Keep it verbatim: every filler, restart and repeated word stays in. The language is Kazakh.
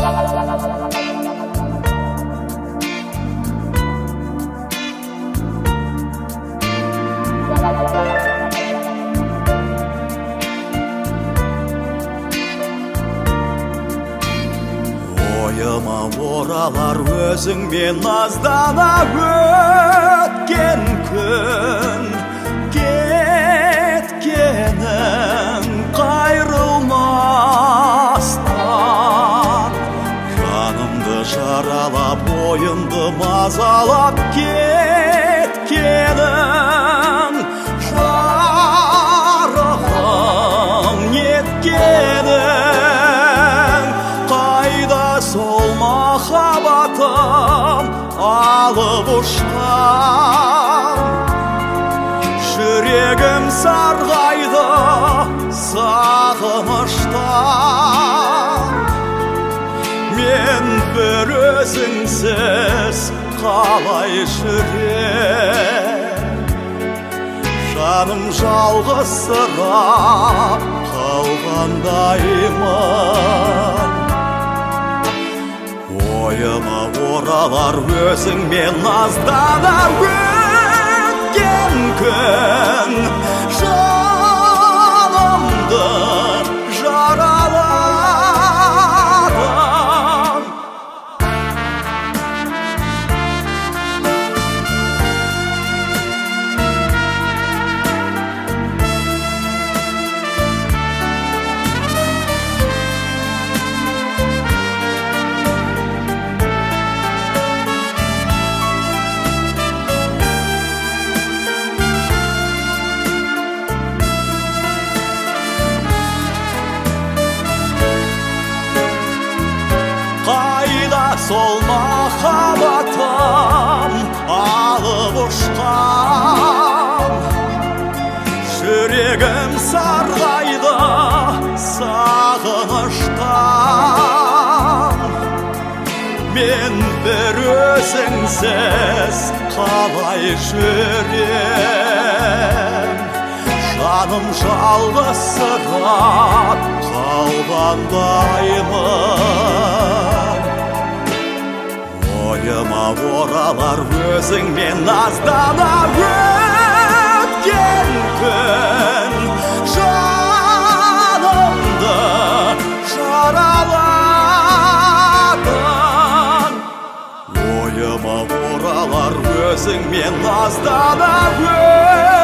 Ойыма оралар өзіңмен аздана өткен күн, кеткенің қайрылмастан. Жанымды жаралап, ойымды мазалап кеткенің, жарығым еткенің. Қайда сол махаббатым алып ұшқан? Жүрегім сарғайды сағыныштан. Мен бір өзіңсіз қалай жүрем? Жаным жалғызсырап қалғандаймын. Ойыма оралар өзіңмен аздана өткен күн, жанымды жараладың. Сол махаббатым алып ұшқан. Жүрегім сарғайды сағыныштан. Мен бір өзіңсіз қалай жүрем? Жаным жалғызсырап қалғандаймын. Ойыма оралар өзіңмен аздана өткен күн, жанымды жараладың. Ойыма оралар өзіңмен аздана өткен